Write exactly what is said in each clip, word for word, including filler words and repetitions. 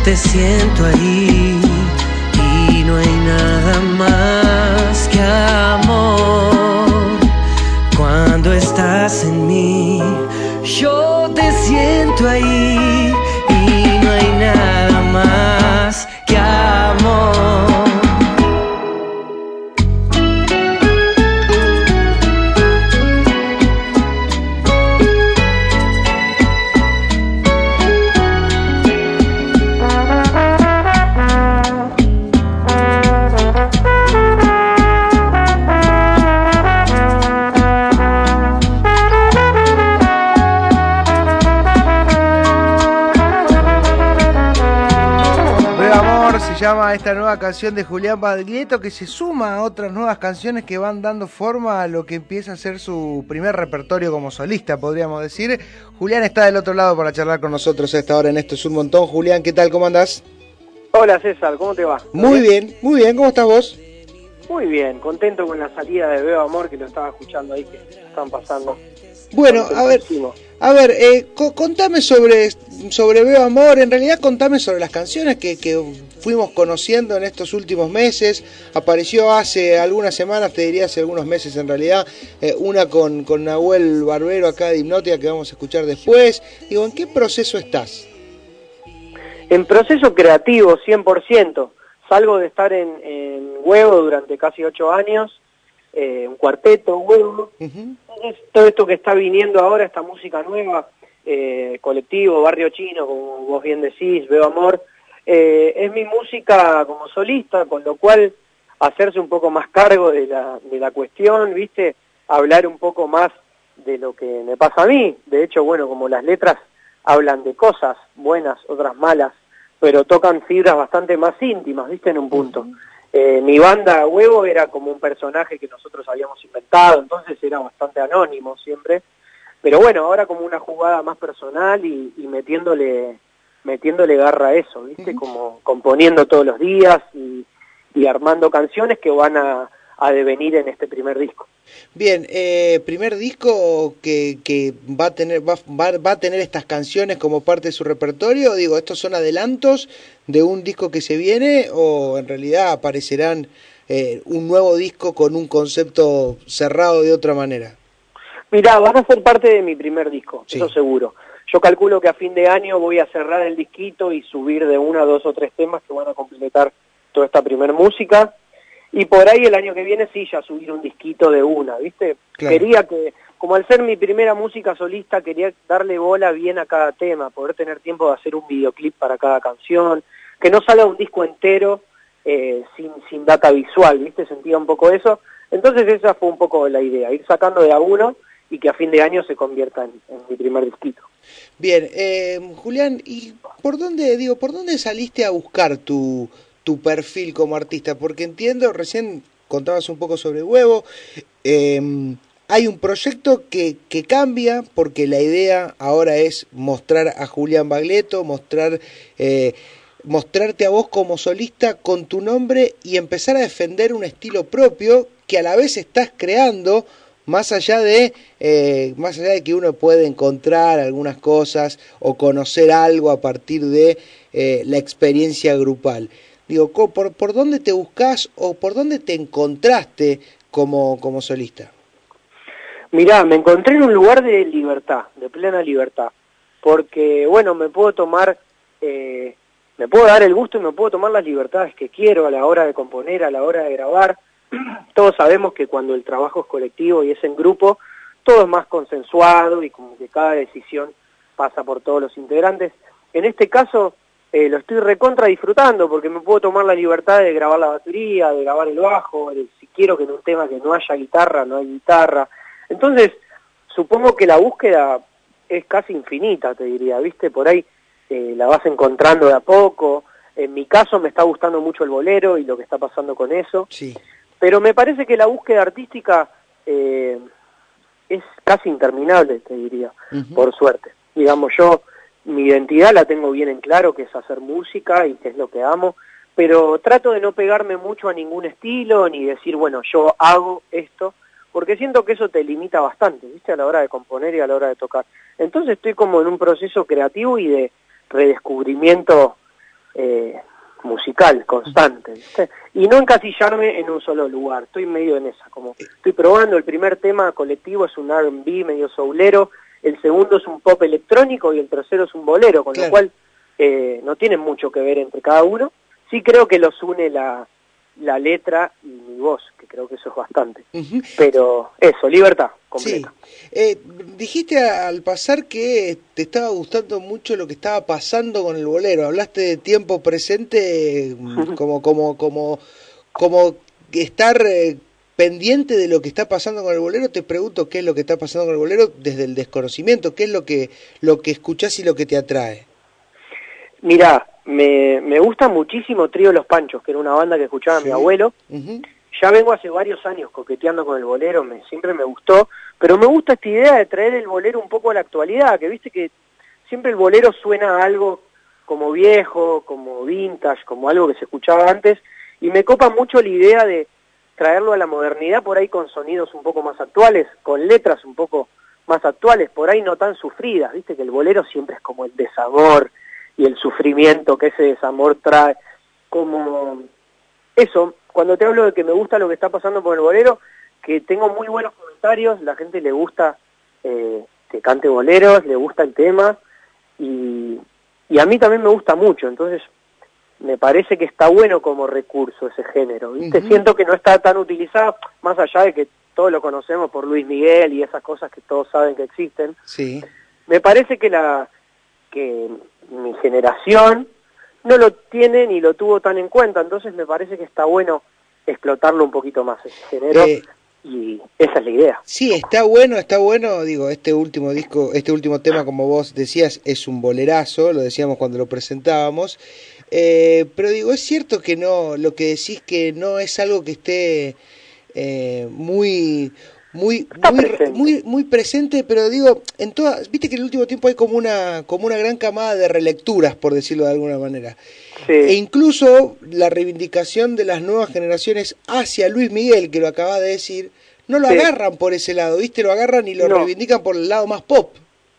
te siento ahí y no hay nada más que amor. Cuando estás en mí, yo te siento ahí y no hay nada más que amor. Se llama esta nueva canción de Julián Baglietto, que se suma a otras nuevas canciones que van dando forma a lo que empieza a ser su primer repertorio como solista, podríamos decir. Julián está del otro lado para charlar con nosotros a esta hora en Esto es un Montón. Julián, ¿qué tal? ¿Cómo andás? Hola César, ¿cómo te va? Muy bien? bien, muy bien. ¿Cómo estás vos? Muy bien, contento con la salida de Veo Amor, que lo estaba escuchando ahí, que están pasando. Bueno, a ver, a ver, eh, co contame sobre, sobre Veo Amor, en realidad contame sobre las canciones que, que fuimos conociendo en estos últimos meses. Apareció hace algunas semanas, te diría hace algunos meses en realidad, eh, una con, con Nahuel Barbero acá de Hipnótica que vamos a escuchar después. Digo, ¿en qué proceso estás? En proceso creativo, cien por ciento. Salgo de estar en, en Huevo durante casi ocho años, eh, un cuarteto, Huevo. Uh-huh. Todo esto que está viniendo ahora, esta música nueva, eh, colectivo, Barrio Chino, como vos bien decís, Veo Amor, eh, es mi música como solista, con lo cual hacerse un poco más cargo de la, de la cuestión, ¿viste? Hablar un poco más de lo que me pasa a mí. De hecho, bueno, como las letras hablan de cosas buenas, otras malas, pero tocan fibras bastante más íntimas, ¿viste? En un punto. Uh-huh. Eh, mi banda Huevo era como un personaje que nosotros habíamos inventado, entonces era bastante anónimo siempre. Pero bueno, ahora como una jugada más personal y, y metiéndole metiéndole garra a eso, ¿viste? Uh-huh. Como componiendo todos los días y, y armando canciones que van a, a devenir en este primer disco. Bien, eh, primer disco que, que va a tener va, va, va a tener estas canciones como parte de su repertorio. Digo, ¿estos son adelantos de un disco que se viene o en realidad aparecerán eh, un nuevo disco con un concepto cerrado de otra manera? Mirá, van a ser parte de mi primer disco, sí. Eso seguro. Yo calculo que a fin de año voy a cerrar el disquito y subir de una, dos o tres temas que van a completar toda esta primer música. Y por ahí el año que viene sí, ya subir un disquito de una, ¿viste? Claro. Quería que, como al ser mi primera música solista, quería darle bola bien a cada tema, poder tener tiempo de hacer un videoclip para cada canción, que no salga un disco entero eh, sin, sin data visual, ¿viste? Sentía un poco eso. Entonces esa fue un poco la idea, ir sacando de a uno y que a fin de año se convierta en, en mi primer disquito. Bien, eh, Julián, ¿y por dónde, digo, por dónde saliste a buscar tu... tu perfil como artista? Porque entiendo, recién contabas un poco sobre Huevo, eh, hay un proyecto que, que cambia porque la idea ahora es mostrar a Julián Baglietto, mostrar, eh, mostrarte a vos como solista con tu nombre y empezar a defender un estilo propio que a la vez estás creando, más allá de eh, más allá de que uno puede encontrar algunas cosas o conocer algo a partir de eh, la experiencia grupal. Digo, ¿por, por dónde te buscás o por dónde te encontraste como, como solista? Mirá, me encontré en un lugar de libertad, de plena libertad, porque, bueno, me puedo tomar, eh, me puedo dar el gusto y me puedo tomar las libertades que quiero a la hora de componer, a la hora de grabar. Todos sabemos que cuando el trabajo es colectivo y es en grupo, todo es más consensuado y como que cada decisión pasa por todos los integrantes. En este caso... Eh, lo estoy recontra disfrutando porque me puedo tomar la libertad de grabar la batería, de grabar el bajo, de, si quiero que en un tema que no haya guitarra, no hay guitarra. Entonces, supongo que la búsqueda es casi infinita, te diría, ¿viste? Por ahí eh, la vas encontrando de a poco. En mi caso me está gustando mucho el bolero y lo que está pasando con eso. Sí. Pero me parece que la búsqueda artística eh, es casi interminable, te diría, uh-huh. Por suerte. Digamos, yo... mi identidad la tengo bien en claro, que es hacer música y que es lo que amo, pero trato de no pegarme mucho a ningún estilo, ni decir, bueno, yo hago esto, porque siento que eso te limita bastante, ¿viste? A la hora de componer y a la hora de tocar. Entonces estoy como en un proceso creativo y de redescubrimiento eh, musical, constante, ¿viste? Y no encasillarme en un solo lugar, estoy medio en esa, como estoy probando, el primer tema colectivo es un R and B medio soulero, el segundo es un pop electrónico y el tercero es un bolero, con claro. lo cual eh, no tienen mucho que ver entre cada uno, sí creo que los une la, la letra y mi voz, que creo que eso es bastante, uh-huh. pero eso, libertad completa. Sí. Eh, dijiste al pasar que te estaba gustando mucho lo que estaba pasando con el bolero, hablaste de tiempo presente como como como como estar eh, pendiente de lo que está pasando con el bolero. Te pregunto qué es lo que está pasando con el bolero desde el desconocimiento, qué es lo que lo que escuchás y lo que te atrae. Mirá, me, me gusta muchísimo Trío Los Panchos, que era una banda que escuchaba sí. mi abuelo. Uh-huh. Ya vengo hace varios años coqueteando con el bolero, me, siempre me gustó, pero me gusta esta idea de traer el bolero un poco a la actualidad, que viste que siempre el bolero suena a algo como viejo, como vintage, como algo que se escuchaba antes, y me copa mucho la idea de traerlo a la modernidad por ahí con sonidos un poco más actuales, con letras un poco más actuales, por ahí no tan sufridas, viste que el bolero siempre es como el desamor y el sufrimiento que ese desamor trae, como eso. Cuando te hablo de que me gusta lo que está pasando con el bolero, que tengo muy buenos comentarios, la gente le gusta eh, que cante boleros, le gusta el tema, y, y a mí también me gusta mucho, entonces me parece que está bueno como recurso ese género, ¿viste? Uh-huh. Siento que no está tan utilizado, más allá de que todos lo conocemos por Luis Miguel y esas cosas que todos saben que existen. Sí. Me parece que la que mi generación no lo tiene ni lo tuvo tan en cuenta, entonces me parece que está bueno explotarlo un poquito más ese género, eh, y esa es la idea. Sí, está bueno, está bueno, digo, este último disco, este último tema, como vos decías, es un bolerazo, lo decíamos cuando lo presentábamos, eh, pero digo, es cierto que no, lo que decís que no es algo que esté eh, muy... muy muy, presente. muy muy presente, pero digo, en todas, viste que en el último tiempo hay como una como una gran camada de relecturas, por decirlo de alguna manera. Sí. E incluso la reivindicación de las nuevas generaciones hacia Luis Miguel, que lo acabas de decir, no lo sí. agarran por ese lado, ¿viste? Lo agarran y lo no. reivindican por el lado más pop.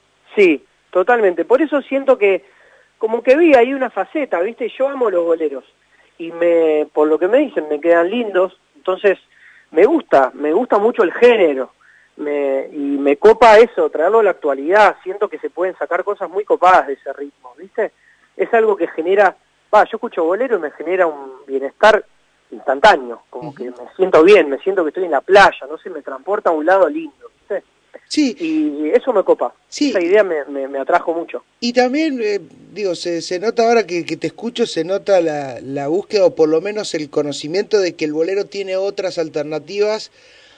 Sí, totalmente. Por eso siento que como que vi ahí una faceta, ¿viste? Yo amo los boleros y me por lo que me dicen me quedan lindos, entonces me gusta, me gusta mucho el género, me, y me copa eso, traerlo a la actualidad, siento que se pueden sacar cosas muy copadas de ese ritmo, ¿viste? Es algo que genera, va, yo escucho bolero y me genera un bienestar instantáneo, como uh-huh. que me siento bien, me siento que estoy en la playa, no sé, me transporta a un lado lindo, ¿viste? Sí. Y eso me copa, sí. Esa idea me, me, me atrajo mucho. Y también, eh, digo, se, se nota ahora que, que te escucho, se nota la, la búsqueda o por lo menos el conocimiento de que el bolero tiene otras alternativas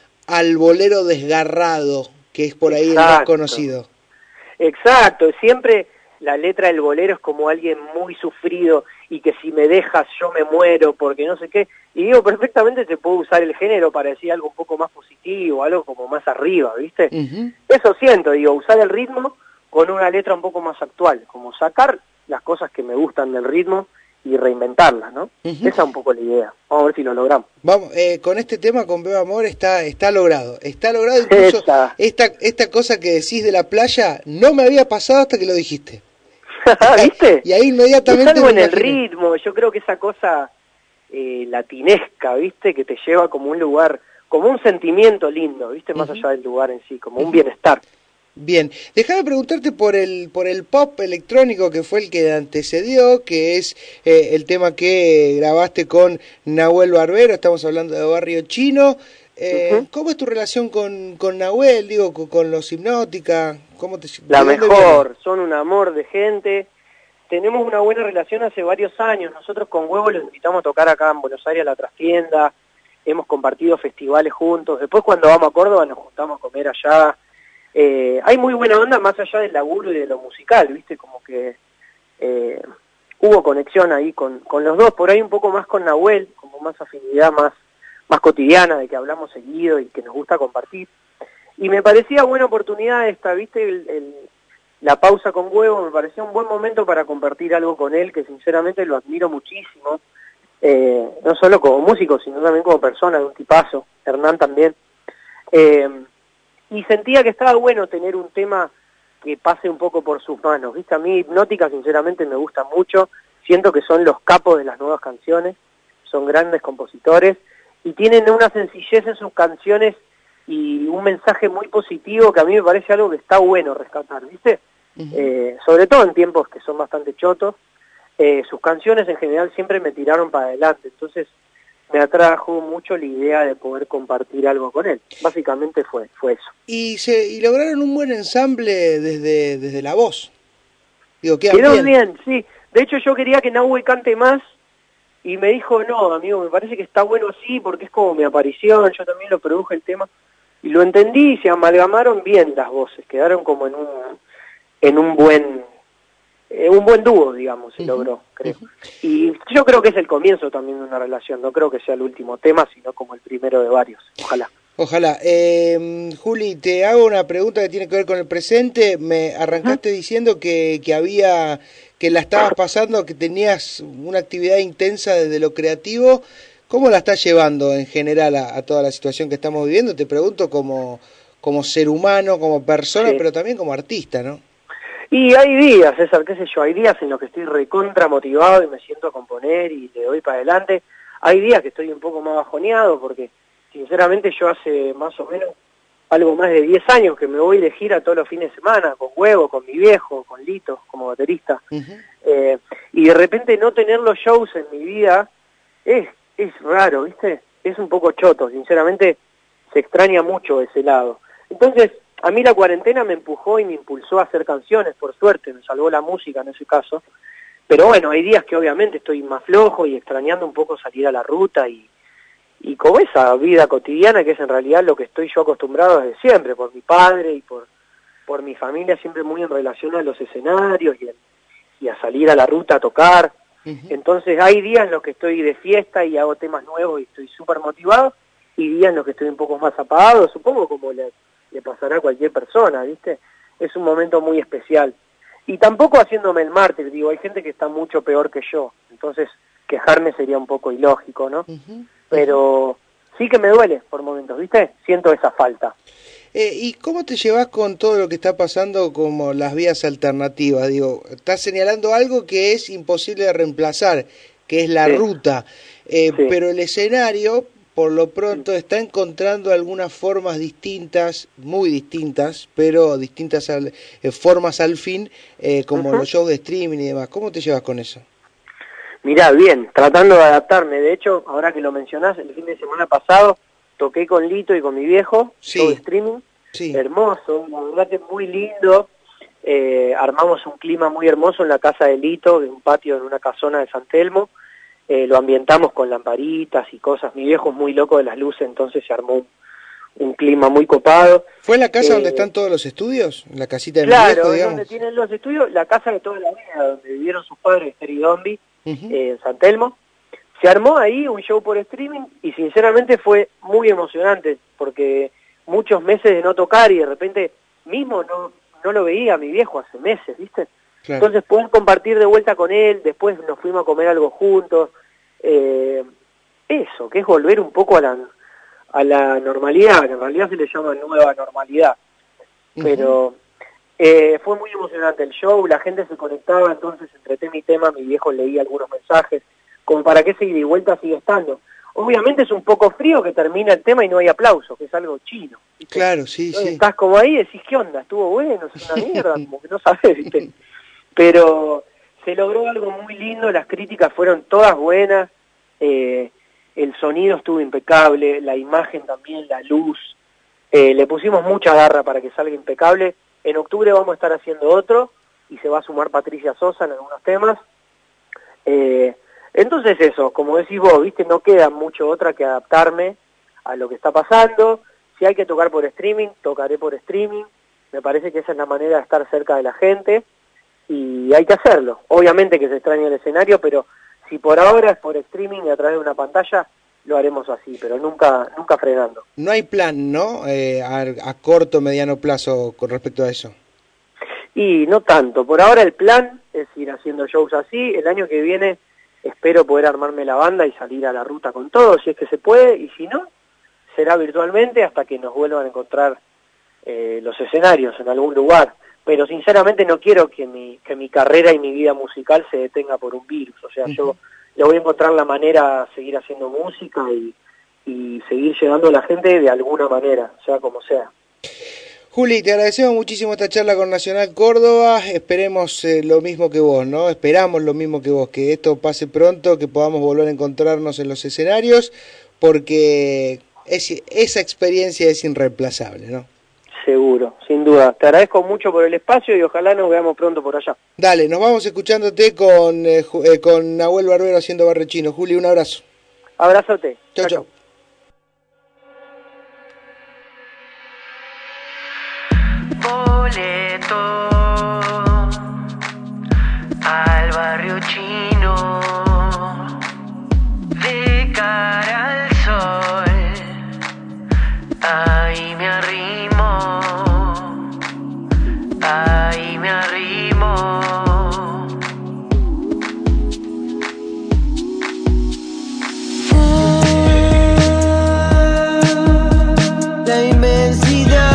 al bolero desgarrado, que es por ahí Exacto. el más conocido. Exacto, siempre la letra del bolero es como alguien muy sufrido y que si me dejas yo me muero porque no sé qué, y digo, perfectamente se puede usar el género para decir algo un poco más positivo, algo como más arriba, ¿viste? Uh-huh. Eso siento, digo, usar el ritmo con una letra un poco más actual, como sacar las cosas que me gustan del ritmo y reinventarlas, ¿no? Uh-huh. Esa es un poco la idea. Vamos a ver si lo logramos. Vamos, eh, con este tema, con Beba Amor, está está logrado. Está logrado incluso esta. esta esta cosa que decís de la playa, no me había pasado hasta que lo dijiste. ¿Viste? Y ahí inmediatamente... Es algo en el ritmo, yo creo que esa cosa eh, latinesca, ¿viste? Que te lleva como un lugar, como un sentimiento lindo, ¿viste? Más uh-huh. allá del lugar en sí, como uh-huh. un bienestar. Bien, déjame preguntarte por el por el pop electrónico que fue el que antecedió, que es eh, el tema que grabaste con Nahuel Barbero, estamos hablando de Barrio Chino. Eh, uh-huh. ¿Cómo es tu relación con, con Nahuel, digo, con, con los Hipnótica? ¿Cómo te, La mejor, viene? Son un amor de gente, tenemos una buena relación hace varios años, nosotros con Huevo los invitamos a tocar acá en Buenos Aires a la Trastienda, hemos compartido festivales juntos, después cuando vamos a Córdoba nos juntamos a comer allá, eh, hay muy buena onda más allá del laburo y de lo musical, viste, como que eh, hubo conexión ahí con, con los dos, por ahí un poco más con Nahuel, como más afinidad, más más cotidiana, de que hablamos seguido y que nos gusta compartir. Y me parecía buena oportunidad esta, ¿viste? El, el, la pausa con Huevo, me parecía un buen momento para compartir algo con él, que sinceramente lo admiro muchísimo, eh, no solo como músico, sino también como persona, de un tipazo, Hernán también. Eh, y sentía que estaba bueno tener un tema que pase un poco por sus manos, ¿viste? A mí Hipnótica sinceramente me gusta mucho, siento que son los capos de las nuevas canciones, son grandes compositores y tienen una sencillez en sus canciones y un mensaje muy positivo que a mí me parece algo que está bueno rescatar, ¿viste? Uh-huh. Eh, sobre todo en tiempos que son bastante chotos, eh, sus canciones en general siempre me tiraron para adelante, entonces me atrajo mucho la idea de poder compartir algo con él. Básicamente fue fue eso. Y se y lograron un buen ensamble desde desde la voz. Digo, queda Quedó bien. bien, sí. De hecho yo quería que Nahue cante más y me dijo, no, amigo, me parece que está bueno así porque es como mi aparición, yo también lo produje el tema. Y lo entendí y se amalgamaron bien las voces, quedaron como en un en un buen eh, un buen dúo, digamos, se uh-huh. logró, creo. Uh-huh. Y yo creo que es el comienzo también de una relación, no creo que sea el último tema, sino como el primero de varios, ojalá. Ojalá. Eh, Juli, te hago una pregunta que tiene que ver con el presente. Me arrancaste uh-huh. diciendo que, que había, que la estabas pasando, que tenías una actividad intensa desde lo creativo. ¿Cómo la estás llevando en general a, a toda la situación que estamos viviendo? Te pregunto como, como ser humano, como persona, sí. pero también como artista, ¿no? Y hay días, César, qué sé yo, hay días en los que estoy recontra motivado y me siento a componer y le doy para adelante. Hay días que estoy un poco más bajoneado porque, sinceramente, yo hace más o menos algo más de diez años que me voy de gira todos los fines de semana, con Huevo, con mi viejo, con Lito, como baterista. Uh-huh. Eh, y de repente no tener los shows en mi vida es... es raro, ¿viste? Es un poco choto, sinceramente se extraña mucho ese lado. Entonces, a mí la cuarentena me empujó y me impulsó a hacer canciones, por suerte, me salvó la música en ese caso. Pero bueno, hay días que obviamente estoy más flojo y extrañando un poco salir a la ruta y, y como esa vida cotidiana que es en realidad lo que estoy yo acostumbrado desde siempre, por mi padre y por, por mi familia, siempre muy en relación a los escenarios y, y a salir a la ruta a tocar. Entonces hay días en los que estoy de fiesta y hago temas nuevos y estoy súper motivado, y días en los que estoy un poco más apagado, supongo como le, le pasará a cualquier persona, ¿viste? Es un momento muy especial. Y tampoco haciéndome el mártir, digo, hay gente que está mucho peor que yo, entonces quejarme sería un poco ilógico, ¿no? Uh-huh. Pero sí que me duele por momentos, ¿viste? Siento esa falta. Eh, ¿Y cómo te llevas con todo lo que está pasando como las vías alternativas? Digo, estás señalando algo que es imposible de reemplazar, que es la sí. ruta, eh, sí. pero el escenario, por lo pronto, sí. está encontrando algunas formas distintas, muy distintas, pero distintas al, eh, formas al fin, eh, como uh-huh. los shows de streaming y demás. ¿Cómo te llevas con eso? Mirá, bien, tratando de adaptarme. De hecho, ahora que lo mencionás, el fin de semana pasado toqué con Lito y con mi viejo, sí. show de streaming, sí. hermoso, la verdad que es muy lindo, eh, armamos un clima muy hermoso en la casa de Lito, de un patio en una casona de San Telmo, eh, lo ambientamos con lamparitas y cosas, mi viejo es muy loco de las luces, entonces se armó un, un clima muy copado. ¿Fue en la casa eh, donde están todos los estudios? ¿La casita de claro, mi viejo, digamos? Donde tienen los estudios, la casa de toda la vida, donde vivieron sus padres, Esther y Dombi, uh-huh. eh, en San Telmo. Se armó ahí un show por streaming y sinceramente fue muy emocionante porque muchos meses de no tocar y de repente mismo no no lo veía a mi viejo hace meses, ¿viste? Claro. Entonces poder compartir de vuelta con él, después nos fuimos a comer algo juntos, eh, eso, que es volver un poco a la, a la normalidad, que en realidad se le llama nueva normalidad, uh-huh. pero eh, fue muy emocionante el show, la gente se conectaba, entonces entre tema y tema mi viejo leía algunos mensajes, como para que ese ida y vuelta siga estando. Obviamente es un poco frío que termina el tema y no hay aplausos, que es algo chino, ¿viste? Claro, sí, Entonces, sí. Estás como ahí y decís, ¿qué onda? ¿Estuvo bueno? Es una mierda, como que no sabés, ¿viste? Pero se logró algo muy lindo, las críticas fueron todas buenas, eh, el sonido estuvo impecable, la imagen también, la luz, eh, le pusimos mucha garra para que salga impecable. En octubre vamos a estar haciendo otro y se va a sumar Patricia Sosa en algunos temas. Eh, Entonces eso, como decís vos, viste, no queda mucho otra que adaptarme a lo que está pasando. Si hay que tocar por streaming, tocaré por streaming. Me parece que esa es la manera de estar cerca de la gente y hay que hacerlo. Obviamente que se extraña el escenario, pero si por ahora es por streaming y a través de una pantalla, lo haremos así, pero nunca nunca frenando. No hay plan, ¿no? Eh, a, a corto, mediano plazo con respecto a eso. Y no tanto. Por ahora el plan es ir haciendo shows así. El año que viene espero poder armarme la banda y salir a la ruta con todo, si es que se puede, y si no, será virtualmente hasta que nos vuelvan a encontrar eh, los escenarios en algún lugar. pero sinceramente no quiero que mi, que mi carrera y mi vida musical se detenga por un virus. O sea, uh-huh. yo le voy a encontrar la manera a seguir haciendo música y, y seguir llegando a la gente de alguna manera, sea como sea. Juli, te agradecemos muchísimo esta charla con Nacional Córdoba, esperemos eh, lo mismo que vos, ¿no? Esperamos lo mismo que vos, que esto pase pronto, que podamos volver a encontrarnos en los escenarios, porque es, esa experiencia es irreemplazable, ¿no? Seguro, sin duda. Te agradezco mucho por el espacio y ojalá nos veamos pronto por allá. Dale, nos vamos escuchándote con, eh, eh, con Nahuel Barbero haciendo Barrechino. Juli, un abrazo. Abrazote. Chau, chau. Boleto al barrio chino, de cara al sol, ahí me arrimo, ahí me arrimo. La inmensidad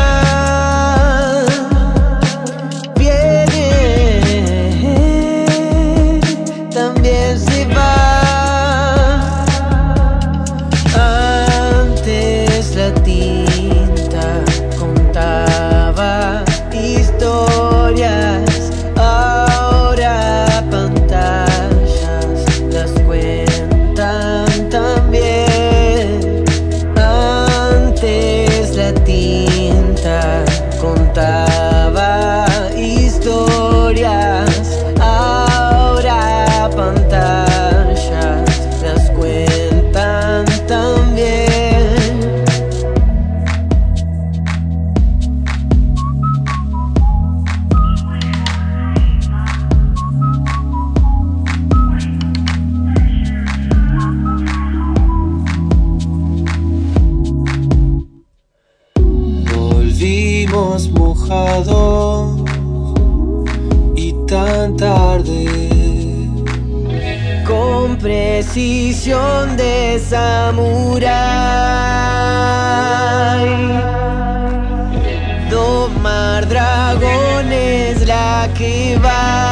y tan tarde, con precisión de samurái, domar dragones la que va.